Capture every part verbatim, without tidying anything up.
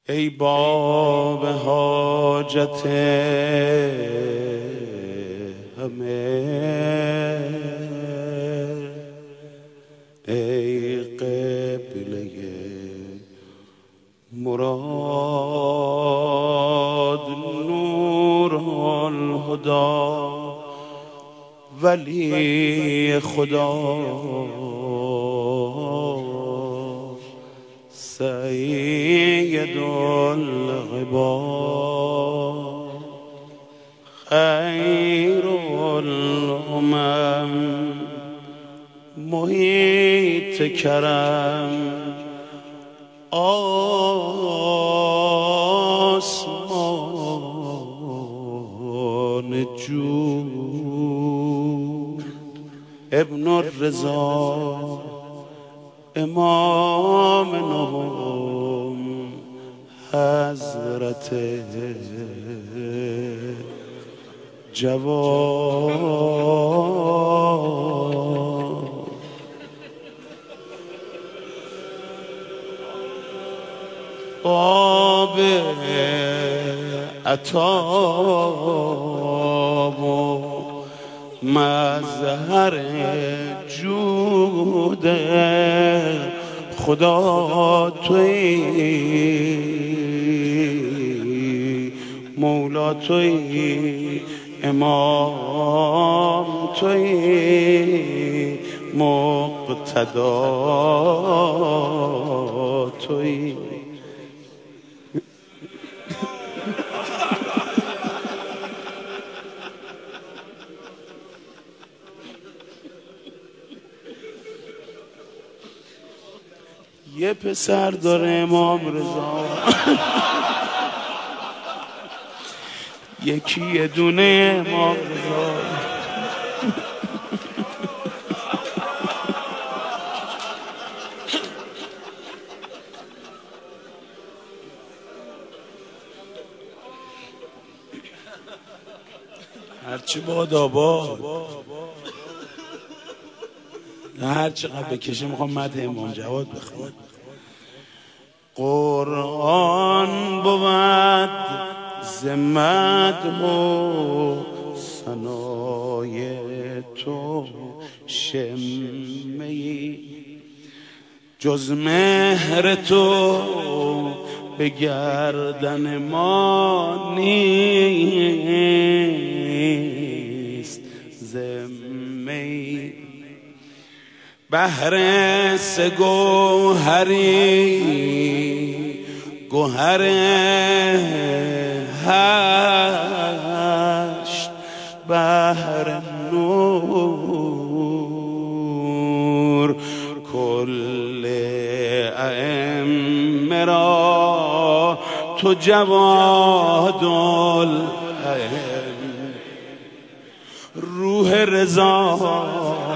ای باب حاجت همه، ای قبله مراد، نور الهدی، ولی خدا، سید العباد، خیر الامم، محیط کرم، آسمان جود، ابن الرضا، امام نهم، حضرت جواد. آب عطا و مظهر جود خدا تویی، مولا تویی، امام تویی، مقتدا تویی. یه پسر داره امام رضا، یکی یه دونه امام رضا. هرچی باد آباد، هر چقدر بکشه میخوام مدح امام جواد بخونم. قرآن بود ز مدح و ثنای تو شمه‌ای، جز مهر تو به گردن ما نیست ذمه‌ای. بحر سه گوهری، گوهر هشت، بحر نور، کل ائمه را تو جواد الائمه. روح رضا،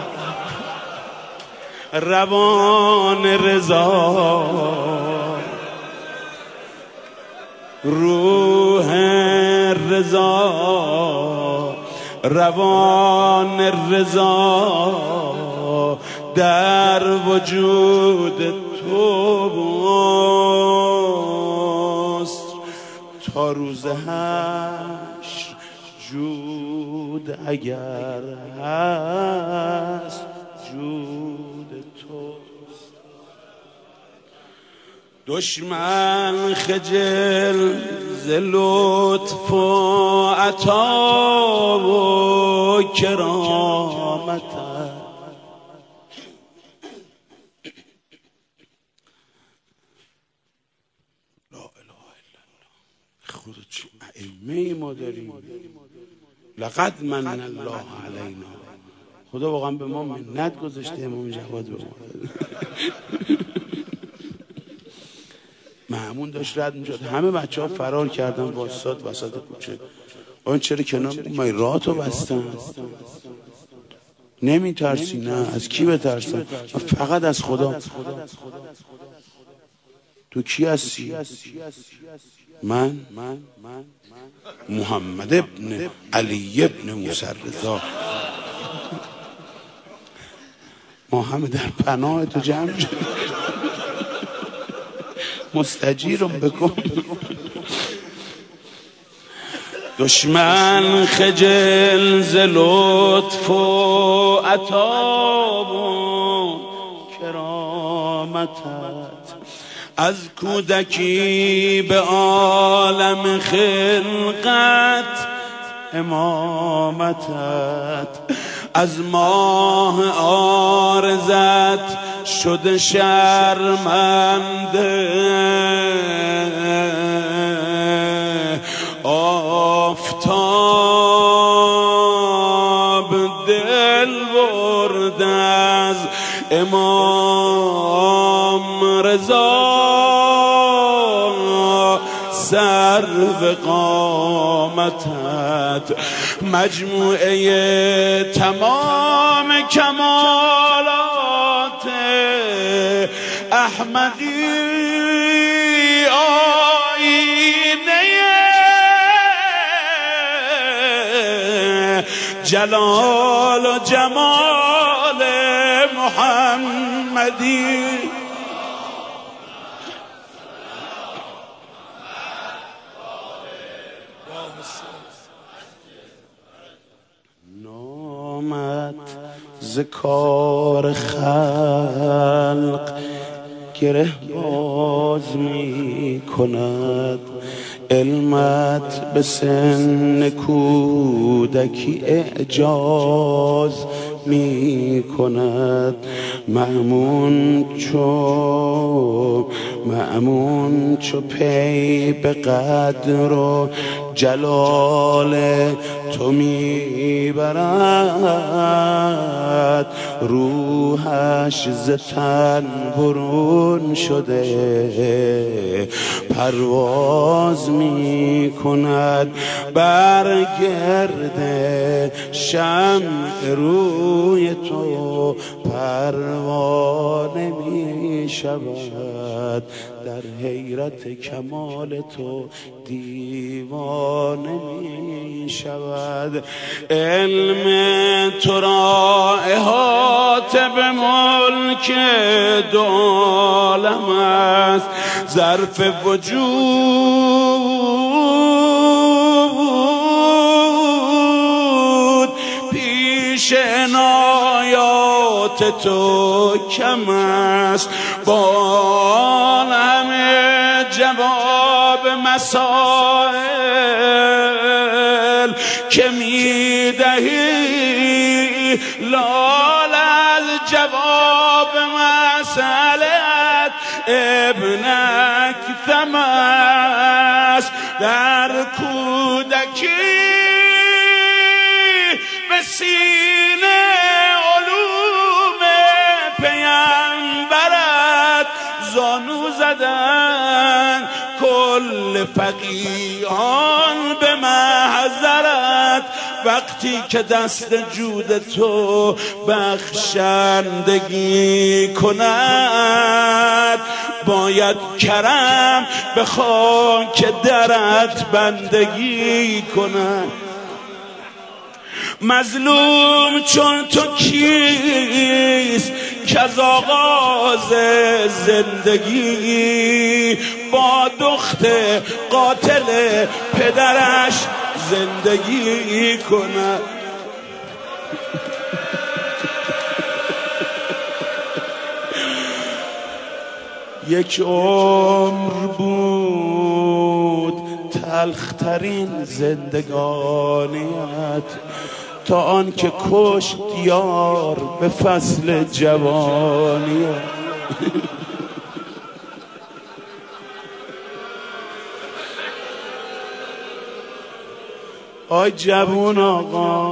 روان رضا، روح رضا، روان رضا، در وجود توست تا روز حشر. جود اگر هست، جود توست. دشمن خجل ز لطف و عطا و کرامت، لا اله الا الله. خدا چه ائمه ما داریم. لقد من الله علینا. خدا واقعا به ما منت گذاشته، امام جواد به ما. مأمون داشت رد میشد، همه بچه ها فرار کردن، واسطاد وسط کوچه. آن چرا کنار من راهتو بستن؟ نمی ترسی؟ نه. از کی بترسم؟ فقط از خدا. تو کی هستی؟ من محمد ابن علی ابن موسی رضا. ما همه در پناه تو جمع شد. مستجیرم بکن. دشمن خجل ز لطف و عطا و کرامتت، از کودکی به عالم خلقت امامتت، از ماه عارضت شده شرمنده، آفتاب دل برد از امام رضا، سرو قامتت، مجموعه تمام کمالات احمدی، آینه جلال و جمال محمدی. نامت ز کار خلق گره باز می کند، علمت به سن کودکی اعجاز می کند. مأمون چو مأمون چو پی به قدر و جلال تو می برد، روحش ز تن برون شده پرواز می کند. بر گرد شمع روی تو پروانه می شود، در حیرت کمال تو دیوانه می شود. علم تو را احاطه به ملک دو عالم است، ظرف وجود پیش عنایات تو کم است. با همه جواب مسائل که می دهی، لال از جواب مسئلت ابنک ثم است. در کودکی به سینه علوم پیامبرت زانو زدن، کل فقیهان به محضرت. وقتی که دست جود تو بخشندگی کند، باید کرم به خاک درت بندگی کند. مظلوم چون تو کیست که از آغاز زندگی با دخت قاتل پدرش زندگی کند؟ یک عمر بود تلخترین زندگانیت، تا آن که کشت یار به فصل جوانیت. آی جوون آقا،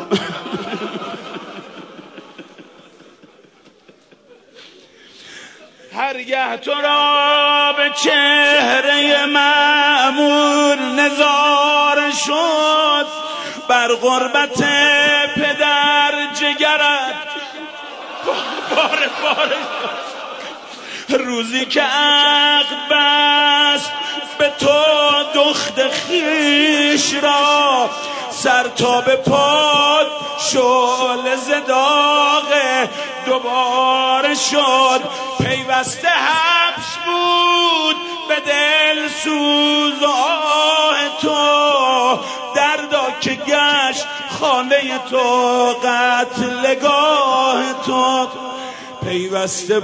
هرگه تو را به چهره مأمور نظاره شد، بر غربت پدر جگرت پاره پاره شد. روزی که عقد بست به تو دخت خیش را، سر تا به پاد شعله ز داغ دوباره شد. پیوسته حبس بود به دل سوز آه تو، دردا که گشت خانه تو، قتلگاه تو پیوسته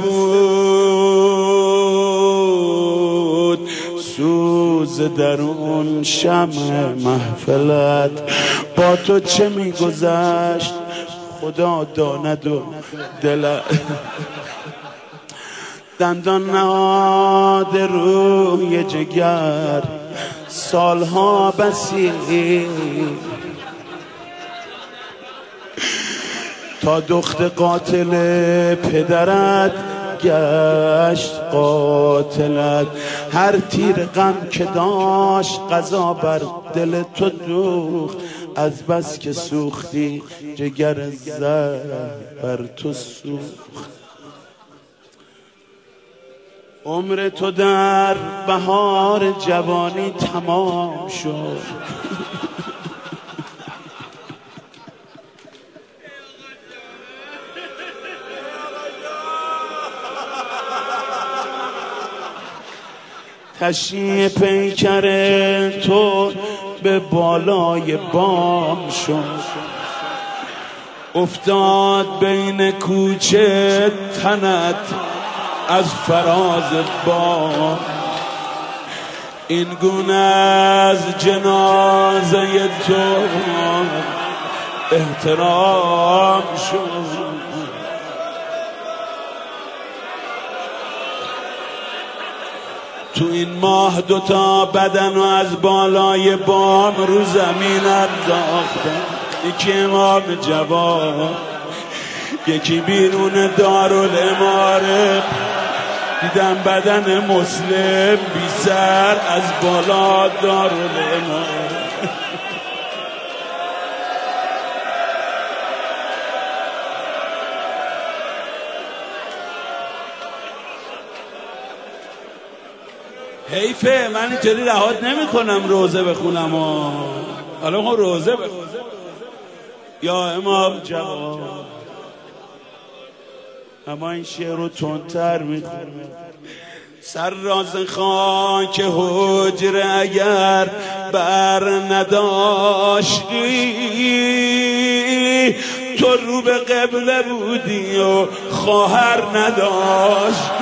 بود سوز درون شمع محفلت. با تو چه میگذشت خدا داند و دلت. دندان نهاد روی جگر سالها بسی تا دخت قاتل پدرت گشت قاتلت. هر تیر غم که داشت قضا بر دل تو دوخت، از بس که سوختی جگر زر بر تو سوخت. عمر تو در بهار جوانی تمام شد، تشییع پیکر تو به بالای بام شد. افتاد بین کوچه تنت از فراز بام، این گونه از جنازه تو احترام شد. تو این ماه دوتا بدن و از بالای بام رو زمین انداختن، یکی امام جواد یکی بیرون دارالاماره. دیدم بدن مسلم بی سر از بالا دارالاماره. حیفه من اینطوری رهات نمی کنم روزه بخونم و حالا خون روزه بخونم. یا امام جواد اما این شعر رو تندتر میخونم. سر راز خاک حجره اگر بر نداشتی، تو رو به قبله بودی و خواهر نداشت.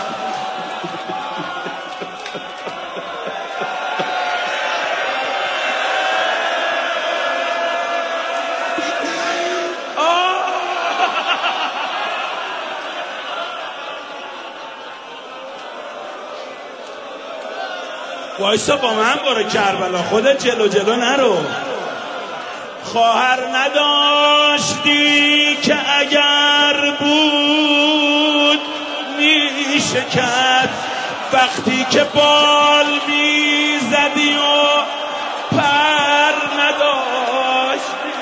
وایسا با من برو کربلا، خودت جلو جلو نرو. خواهر نداشتی که اگر بود میشکست، وقتی که بال میزدی و پر نداشتی.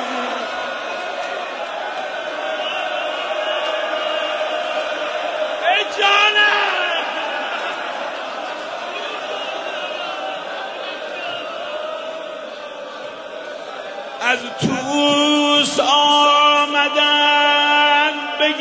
ای جانم از توس آمدن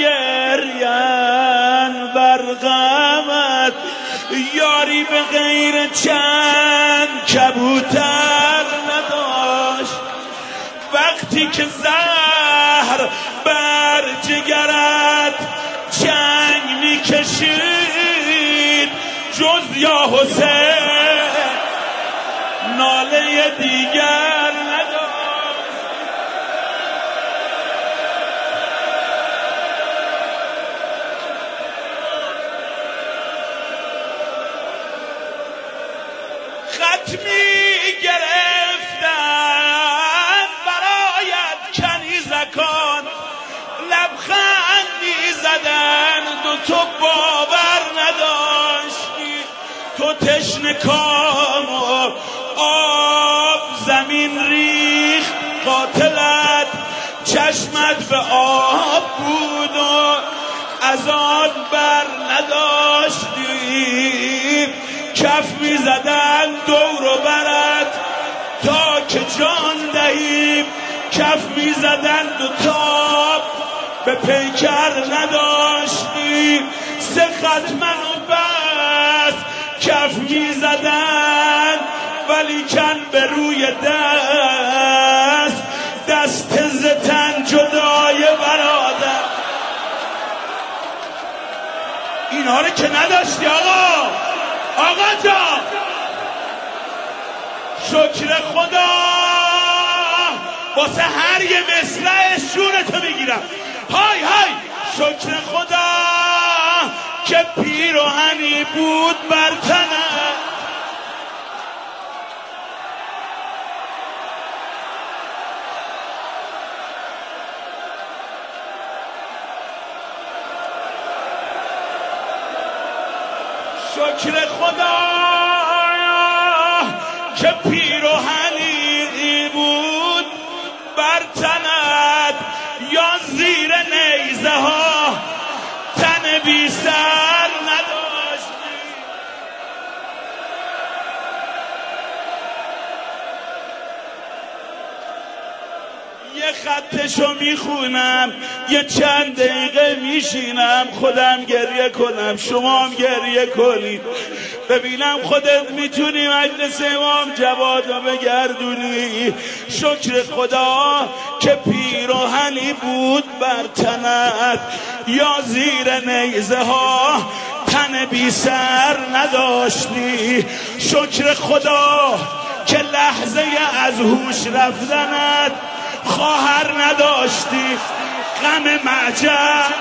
بگرین بر غمت، یاری به غیر چند کبوتر نداشت. وقتی که زهر بر جگرت جنگ میکشید، جز یا حسین ناله دیگر نداشت. ختمی گرفتن برایت کنیزکان، لبخندی زدن دو تو باور نداشتی. تو تشنه کام و آب زمین ریخت قاتلت، چشمت به آب بود و از آن بر نداشتی. کف می زدن دور و برت تا که جان دهیم، کف می زدن دو تاب به پیکر نداشتی. سه ختمن و بس کف می زدن ولی کن به روی دست، دست زتن جدای برادر. اینها رو که نداشتی آقا، آقا جان. شکر خدا واسه هر یه مصرع شورتو میگیرم. های های شکر خدا که پیراهنی بود بر تنم. شکر خدا که پیراهنی بود بر تنت، یا زیر نیزه ها تن بی سر نداشتی. یه خطشو میخونم، یه چند دقیقه میشینم خودم گریه کنم، شما هم گریه کنید، ببینم خودت میتونی مجلس امام جواد رو بگردونی. شکر خدا که پیراهنی بود بر تنت، یا زیر نیزه ها تن بی سر نداشتی. شکر خدا که لحظه از هوش رفتنت خواهر نداشتی. غم معجب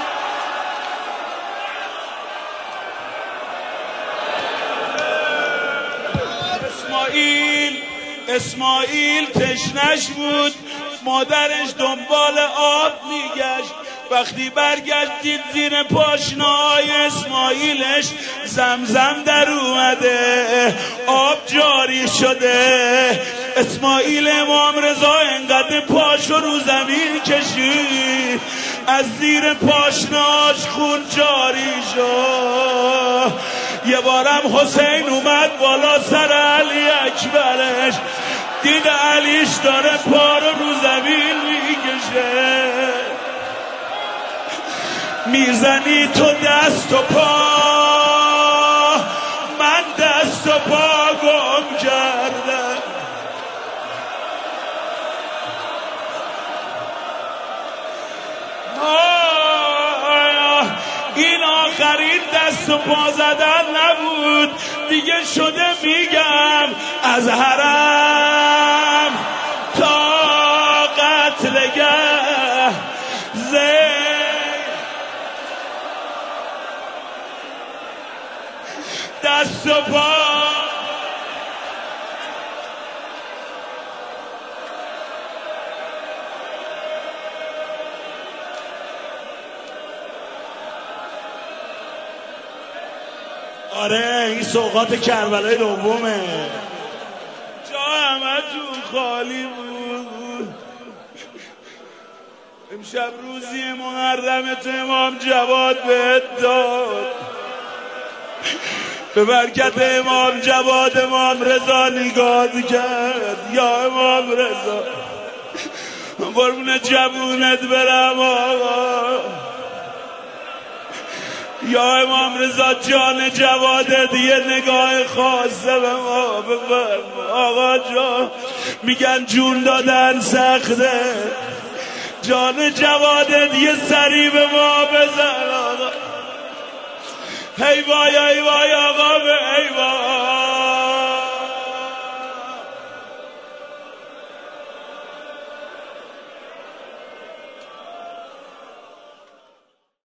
اسماعیل اسماعیل تشنش بود، مادرش دنبال آب میگشت. وقتی برگشت دید زیر پاشنه‌های اسماعیلش زمزم در اومده، آب جاری شده. اسماعیل امام رضا انقدر پاشو رو زمین کشید از زیر پاشناش خون جاری شد. یه بارم حسین اومد بالا سر علی اکبرش، دید علیش داره پا رو رو زمین میکشه. میزنی تو دست و پا، من دست و پا گم کردم. این آخرین دست و پا زدن نبود دیگه، شده میگم از حرم تا قتلگاه زید دست و پا. آره این سوغات کربلای دومه. جا همتون خالی بود. امشب روزی محرمت امام جواد بهت داد، به برکت امام جواد امام رضا نگاه کرد. یا امام رضا قربون جوونت برم آقا. یا امام رضا جان جوادت یه نگاه خاصه به ما بفرما. آقا جان میگن جون دادن سخته، جان جوادت یه سری به ما بزن آقا. هی وای هی وای آقا به هی وای.